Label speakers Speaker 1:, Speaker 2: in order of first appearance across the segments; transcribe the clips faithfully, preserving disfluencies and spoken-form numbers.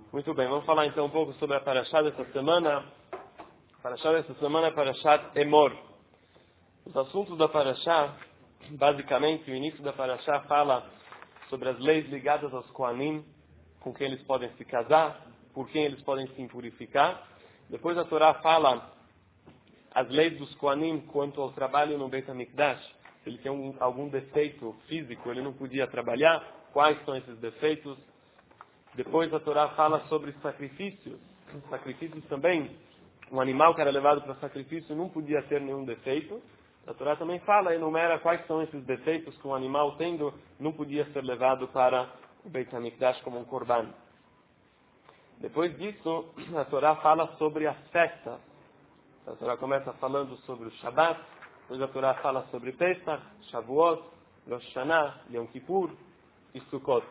Speaker 1: Muito bem, vamos falar então um pouco sobre a Parashá dessa semana. A Parashá dessa semana é Parashat Emor. Os assuntos da Parashá, basicamente, o início da Parashá fala sobre as leis ligadas aos Kohanim, com quem eles podem se casar, por quem eles podem se impurificar. Depois a Torá fala as leis dos Kohanim quanto ao trabalho no Beit HaMikdash. Se ele tem um, algum defeito físico, ele não podia trabalhar. Quais são esses defeitos? Depois a Torá fala sobre sacrifícios. Sacrifícios também. Um animal que era levado para sacrifício não podia ter nenhum defeito. A Torá também fala, enumera quais são esses defeitos que um animal tendo não podia ser levado para o Beit HaMikdash como um korban. Depois disso, a Torá fala sobre as festas. A Torá começa falando sobre o Shabbat, depois a Torá fala sobre Pesach, Shavuot, Rosh Hashanah, Yom Kippur e Sukkot.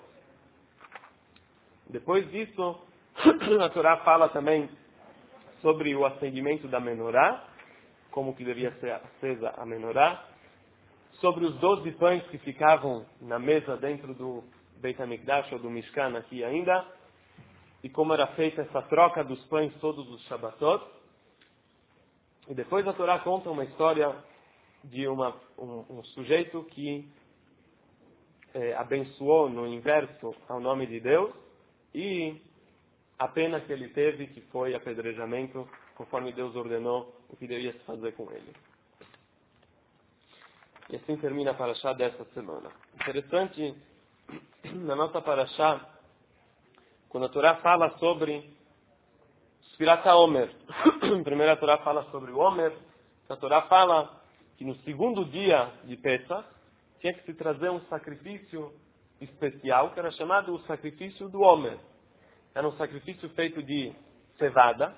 Speaker 1: Depois disso, a Torá fala também sobre o acendimento da menorá, como que devia ser acesa a menorá, sobre os doze pães que ficavam na mesa dentro do Beit HaMikdash ou do Mishkan aqui ainda, e como era feita essa troca dos pães todos os Shabbatot. E depois a Torá conta uma história de uma, um, um sujeito que é, abençoou no inverso ao nome de Deus, e a pena que ele teve, que foi apedrejamento, conforme Deus ordenou o que devia se fazer com ele. E assim termina a Parashá dessa semana. Interessante, na nossa Parashá, quando a Torá fala sobre Sfirat HaOmer, primeiro a Torá fala sobre o Omer, a Torá fala que no segundo dia de Pesach tinha que se trazer um sacrifício especial, que era chamado o sacrifício do Omer. Era um sacrifício feito de cevada,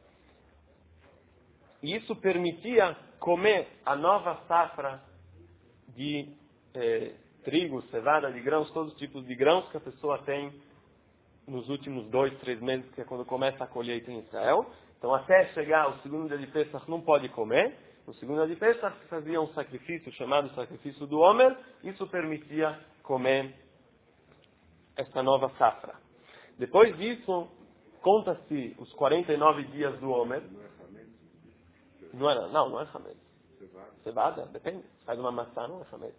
Speaker 1: e isso permitia comer a nova safra de eh, trigo, cevada, de grãos, todos os tipos de grãos que a pessoa tem nos últimos dois, três meses, que é quando começa a colheita em Israel. Então, até chegar ao segundo dia de Pesach, não pode comer. No segundo dia de Pesach, se fazia um sacrifício chamado sacrifício do Omer. Isso permitia comer essa nova safra. Depois disso, conta-se os quarenta e nove dias do Omer. Não era, não, não é Hametz. Cevada? Depende. Faz uma maçã, não é Hametz.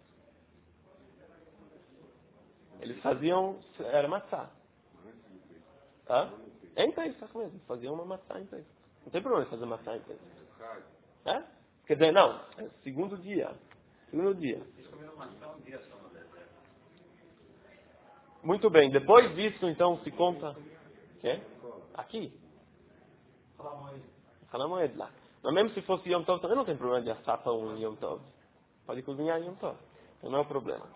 Speaker 1: Eles faziam, era maçã. Hã? É em Pesach mesmo. Faziam uma maçã em Pesach. Não tem problema fazer maçã em Pesach. É? Quer dizer, não. É segundo dia. Segundo dia. Muito bem. Depois disso, então, se conta... Quê? Aqui. Halamoed lá. Mas mesmo se fosse Yom Tov, também não tem problema de assar pão em Yom Tov. Pode cozinhar em Yom Tov. Então não é o problema.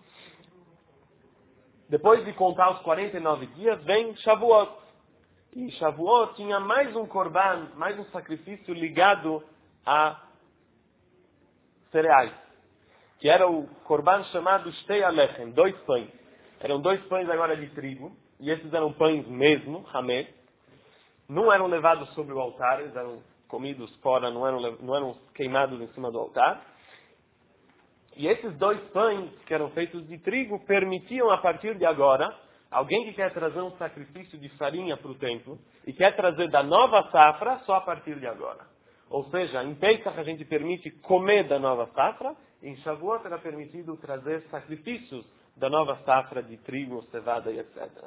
Speaker 1: Depois de contar os quarenta e nove dias, vem Shavuot. E Shavuot tinha mais um korban, mais um sacrifício ligado a cereais. Que era o korban chamado Shtei Alechem, dois pães. Eram dois pães agora de trigo, e esses eram pães mesmo, Hametz. Não eram levados sobre o altar, eles eram comidos fora, não eram, não eram queimados em cima do altar. E esses dois pães, que eram feitos de trigo, permitiam a partir de agora, alguém que quer trazer um sacrifício de farinha para o templo, e quer trazer da nova safra, só a partir de agora. Ou seja, em Pesach a gente permite comer da nova safra, em Shavuot era permitido trazer sacrifícios da nova safra de trigo, cevada e etcétera.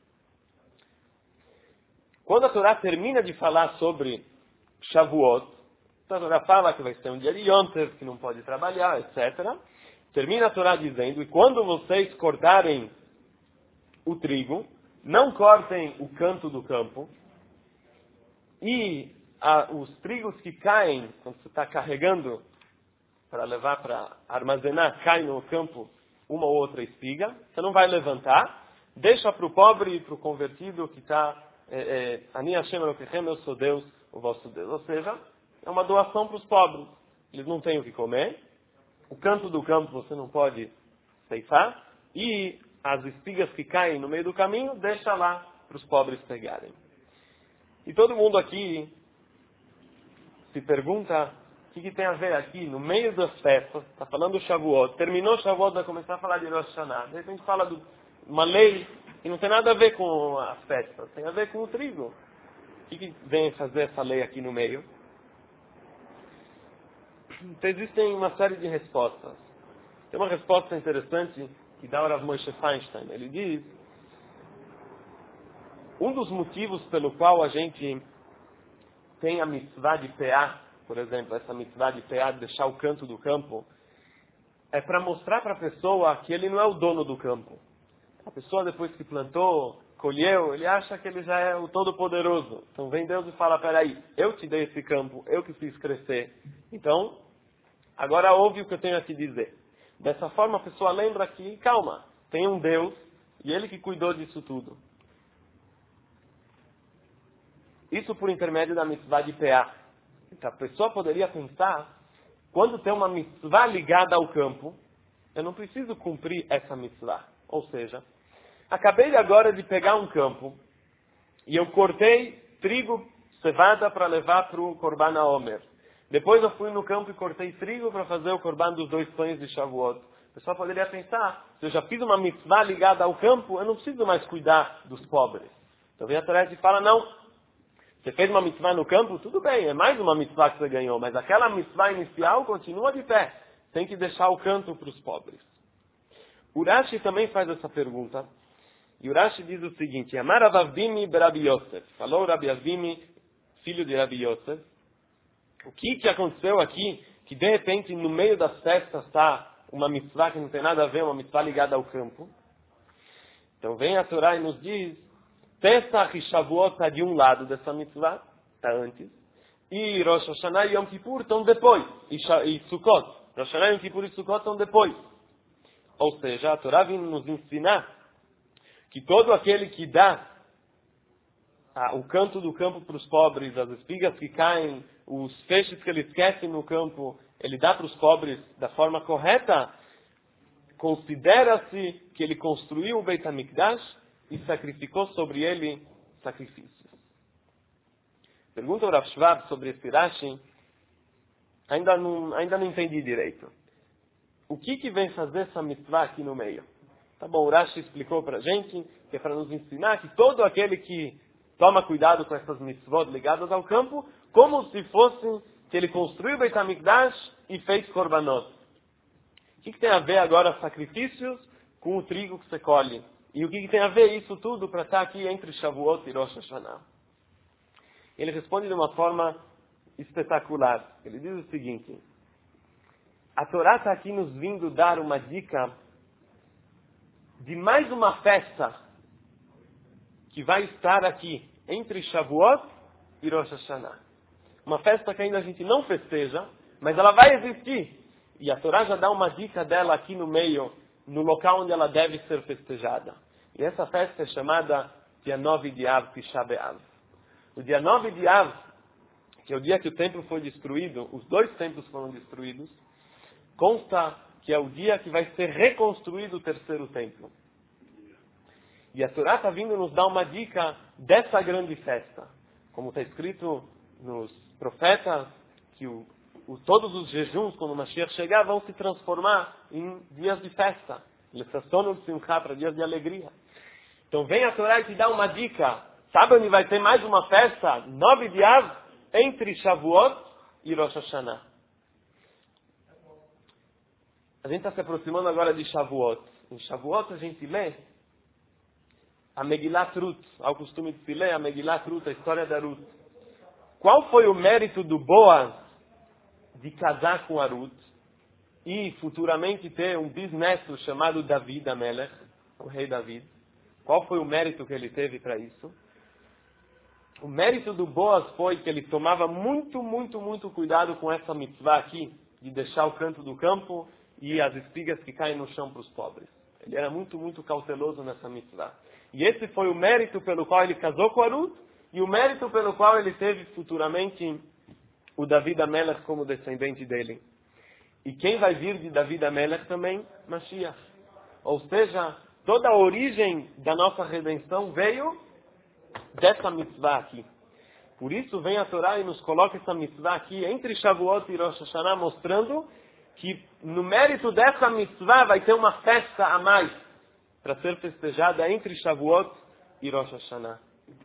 Speaker 1: Quando a Torá termina de falar sobre Shavuot, a Torá fala que vai ser um dia de Yom Tov, que não pode trabalhar, etcétera. Termina a Torá dizendo, e quando vocês cortarem o trigo, não cortem o canto do campo, e a, os trigos que caem, quando você está carregando para levar para armazenar, cai no campo uma ou outra espiga, você não vai levantar, deixa para o pobre e para o convertido que está, Ani Hashem Elokechem, eu sou Deus, o vosso Deus. Ou seja, é uma doação para os pobres. Eles não têm o que comer, o canto do campo você não pode ceifar, e as espigas que caem no meio do caminho, deixa lá para os pobres pegarem. E todo mundo aqui se pergunta o que, que tem a ver aqui, no meio das festas, está falando do Shavuot, terminou o Shavuot, vai começar a falar de Rosh Hashanah, de repente fala de uma lei E não tem nada a ver com as festas, tem a ver com o trigo. O que, que vem fazer essa lei aqui no meio? Então, existem uma série de respostas. Tem uma resposta interessante que dá o Rav Moshe Feinstein. Ele diz, um dos motivos pelo qual a gente tem a mitzvah de peá, por exemplo, essa mitzvah de peá, de deixar o canto do campo, é para mostrar para a pessoa que ele não é o dono do campo. A pessoa, depois que plantou, colheu, ele acha que ele já é o todo-poderoso. Então vem Deus e fala, peraí, eu te dei esse campo, eu que fiz crescer. Então, agora ouve o que eu tenho a te dizer. Dessa forma, a pessoa lembra que, calma, tem um Deus e Ele que cuidou disso tudo. Isso por intermédio da mitzvah de peá. Então, a pessoa poderia pensar, quando tem uma mitzvah ligada ao campo, eu não preciso cumprir essa mitzvah. Ou seja, acabei agora de pegar um campo e eu cortei trigo, cevada para levar para o Korban HaOmer. Depois eu fui no campo e cortei trigo para fazer o Korban dos dois pães de Shavuot. O pessoal poderia pensar, se eu já fiz uma mitzvah ligada ao campo, eu não preciso mais cuidar dos pobres. Então vem a Torá e fala, não, você fez uma mitzvah no campo, tudo bem, é mais uma mitzvah que você ganhou, mas aquela mitzvah inicial continua de pé. Tem que deixar o canto para os pobres. O Rashi também faz essa pergunta. E o Rashi diz o seguinte, Amar Rav Avdimi Berabi Yosef. Falou Rabi Avdimi, filho de Rabi Yosef. O que, que aconteceu aqui, que de repente no meio das festas está uma mitzvah que não tem nada a ver, uma mitzvah ligada ao campo? Então vem a Torá e nos diz, Pesach e Shavuot está de um lado dessa mitzvah, está antes, e Rosh Hashanah e Yom Kippur estão depois, e, e Sukkot. Rosh Hashanah, Yom Kippur e Sukkot estão depois. Ou seja, a Torá vem nos ensinar que todo aquele que dá ah, o canto do campo para os pobres, as espigas que caem, os feixes que ele esquece no campo, ele dá para os pobres da forma correta, considera-se que ele construiu o Beit HaMikdash e sacrificou sobre ele sacrifícios. Pergunta o Rav Schwab sobre esse Rashi, ainda não, ainda não entendi direito. O que, que vem fazer essa mitzvah aqui no meio? Tá bom, o Rashi explicou para a gente que é para nos ensinar que todo aquele que toma cuidado com essas mitzvot ligadas ao campo, como se fosse que ele construiu o Beit HaMikdash e fez korbanot. O que, que tem a ver agora sacrifícios com o trigo que você colhe? E o que, que tem a ver isso tudo para estar aqui entre Shavuot e Rosh Hashanah? Ele responde de uma forma espetacular. Ele diz o seguinte, a Torá está aqui nos vindo dar uma dica de mais uma festa que vai estar aqui entre Shavuot e Rosh Hashanah. Uma festa que ainda a gente não festeja, mas ela vai existir. E a Torá já dá uma dica dela aqui no meio, no local onde ela deve ser festejada. E essa festa é chamada dia nove de Av, Tisha B'Av. O dia nove de Av, que é o dia que o templo foi destruído, os dois templos foram destruídos, consta que é o dia que vai ser reconstruído o terceiro templo. E a Torá está vindo nos dar uma dica dessa grande festa. Como está escrito nos profetas, que o, o, todos os jejuns, quando o Mashiach chegar, vão se transformar em dias de festa. Lesasono de Simcha, para dias de alegria. Então vem a Torá e te dá uma dica. Sabe onde vai ter mais uma festa? Nove de Av, entre Shavuot e Rosh Hashanah. A gente está se aproximando agora de Shavuot. Em Shavuot a gente lê a Megillat Ruth. Ao costume de se ler a Megillat Ruth, a história da Ruth. Qual foi o mérito do Boaz de casar com a Ruth e futuramente ter um bisneto chamado David Amelech, o rei David? Qual foi o mérito que ele teve para isso? O mérito do Boaz foi que ele tomava muito, muito, muito cuidado com essa mitzvah aqui, de deixar o canto do campo e as espigas que caem no chão para os pobres. Ele era muito, muito cauteloso nessa mitzvah. E esse foi o mérito pelo qual ele casou com a Ruth e o mérito pelo qual ele teve futuramente o David Amelech como descendente dele. E quem vai vir de David Amelech também? Mashiach. Ou seja, toda a origem da nossa redenção veio dessa mitzvah aqui. Por isso vem a Torá e nos coloca essa mitzvah aqui entre Shavuot e Rosh Hashanah, mostrando que no mérito dessa mitzvah vai ter uma festa a mais. para ser festejada entre Shavuot e Rosh Hashanah.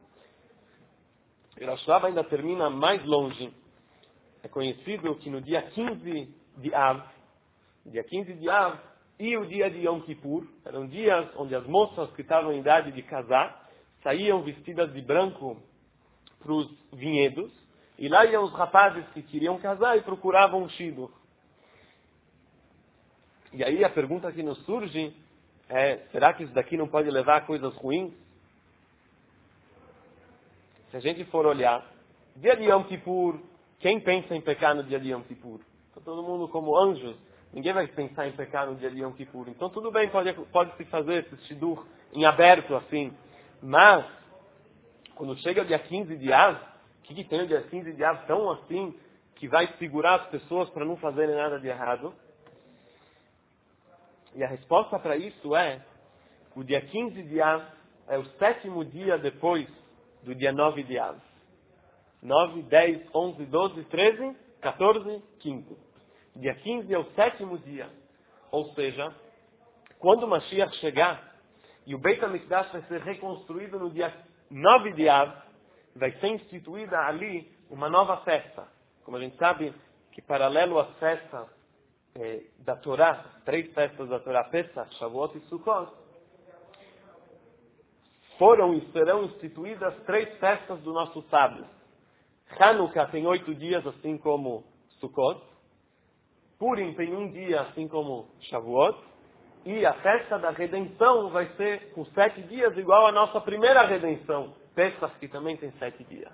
Speaker 1: E Rosh Hashanah ainda termina mais longe. É conhecido que no dia quinze de Av, dia quinze de Av e o dia de Yom Kippur, eram dias onde as moças que estavam em idade de casar saíam vestidas de branco para os vinhedos, e lá iam os rapazes que queriam casar e procuravam um shidduch. E aí a pergunta que nos surge é, será que isso daqui não pode levar a coisas ruins? Se a gente for olhar, dia de Yom Kippur, quem pensa em pecar no dia de Yom Kippur? Então, todo mundo como anjos, ninguém vai pensar em pecar no dia de Yom Kippur. Então tudo bem, pode, pode se fazer esse shidduch em aberto assim, mas quando chega o dia quinze de Av, o que, que tem o dia quinze de Av tão assim, que vai segurar as pessoas para não fazerem nada de errado? E a resposta para isso é, o dia quinze de Av é o sétimo dia depois do dia nove de Av. nove, dez, onze, doze, treze, quatorze, quinze. Dia quinze é o sétimo dia. Ou seja, quando o Mashiach chegar e o Beit HaMikdash vai ser reconstruído no dia nove de Av, vai ser instituída ali uma nova festa. Como a gente sabe que paralelo às festas eh, da Torá, três festas da Torá, Pesach, Shavuot e Sukkot, foram e serão instituídas três festas do nosso sábado. Hanukkah tem oito dias, assim como Sukkot. Purim tem um dia, assim como Shavuot. E a festa da redenção vai ser com sete dias, igual a nossa primeira redenção, Pesach, que também tem sete dias.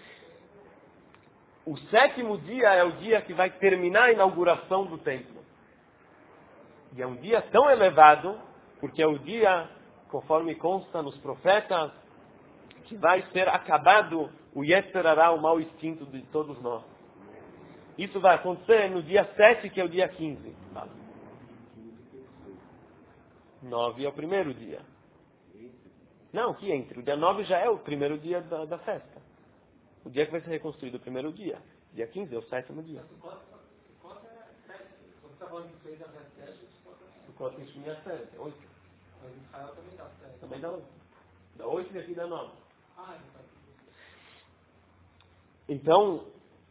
Speaker 1: O sétimo dia é o dia que vai terminar a inauguração do templo. E é um dia tão elevado, porque é o dia, conforme consta nos profetas, que vai ser acabado o Yetzer Hará, o mau instinto de todos nós. Isso vai acontecer no dia sete, que é o dia quinze. nove é o primeiro dia. Não, que entre. O dia nove já é o primeiro dia da, da festa. O dia que vai ser reconstruído, o primeiro dia. Dia quinze é o sétimo dia. O Sukkot tem Shmini Atzeret, é oito.
Speaker 2: Mas Israel também dá sete.
Speaker 1: Também dá oito. Dá oito e aqui dá nove.
Speaker 2: Ah, então.
Speaker 1: Então,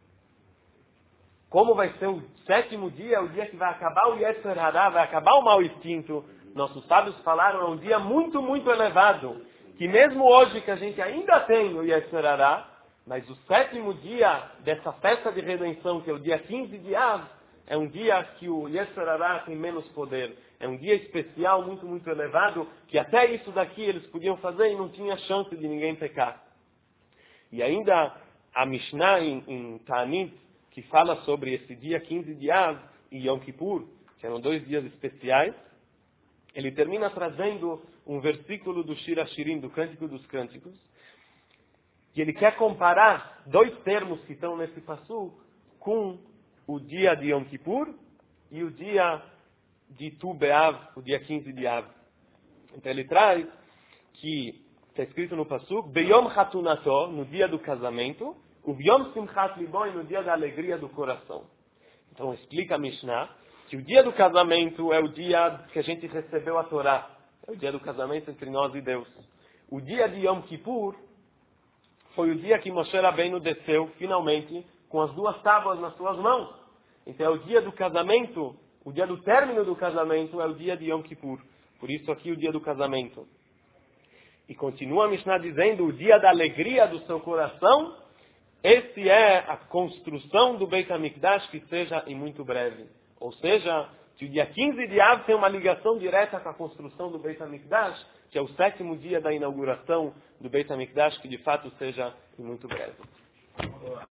Speaker 1: como vai ser o sétimo dia, o dia que vai acabar o Yetzer Hará, vai acabar o mau instinto, nossos sábios falaram, é um dia muito, muito elevado, que mesmo hoje que a gente ainda tem o Yetzer Hará, mas o sétimo dia dessa festa de redenção, que é o dia quinze de Av, é um dia que o Yetzer Hará tem menos poder. É um dia especial, muito, muito elevado, que até isso daqui eles podiam fazer e não tinha chance de ninguém pecar. E ainda a Mishnah em, em Ta'anit, que fala sobre esse dia quinze de Av e Yom Kippur, que eram dois dias especiais, ele termina trazendo um versículo do Shir HaShirim, do Cântico dos Cânticos, que ele quer comparar dois termos que estão nesse passo com o dia de Yom Kippur e o dia de Tu B'Av, o dia quinze de Av. Então ele traz que está escrito no Passuk, Beyom Hatunato, no dia do casamento, o Beyom Simchat Liboi, no dia da alegria do coração. Então explica a Mishnah que o dia do casamento é o dia que a gente recebeu a Torá. É o dia do casamento entre nós e Deus. O dia de Yom Kippur foi o dia que Moshe Rabbeinu desceu, finalmente, com as duas tábuas nas suas mãos. Então é o dia do casamento, o dia do término do casamento é o dia de Yom Kippur. Por isso aqui o dia do casamento. E continua a Mishnah dizendo, o dia da alegria do seu coração, esse é a construção do Beit HaMikdash, que seja em muito breve. Ou seja, que o dia quinze de Av tem uma ligação direta com a construção do Beit HaMikdash, que é o sétimo dia da inauguração do Beit HaMikdash, que de fato seja em muito breve.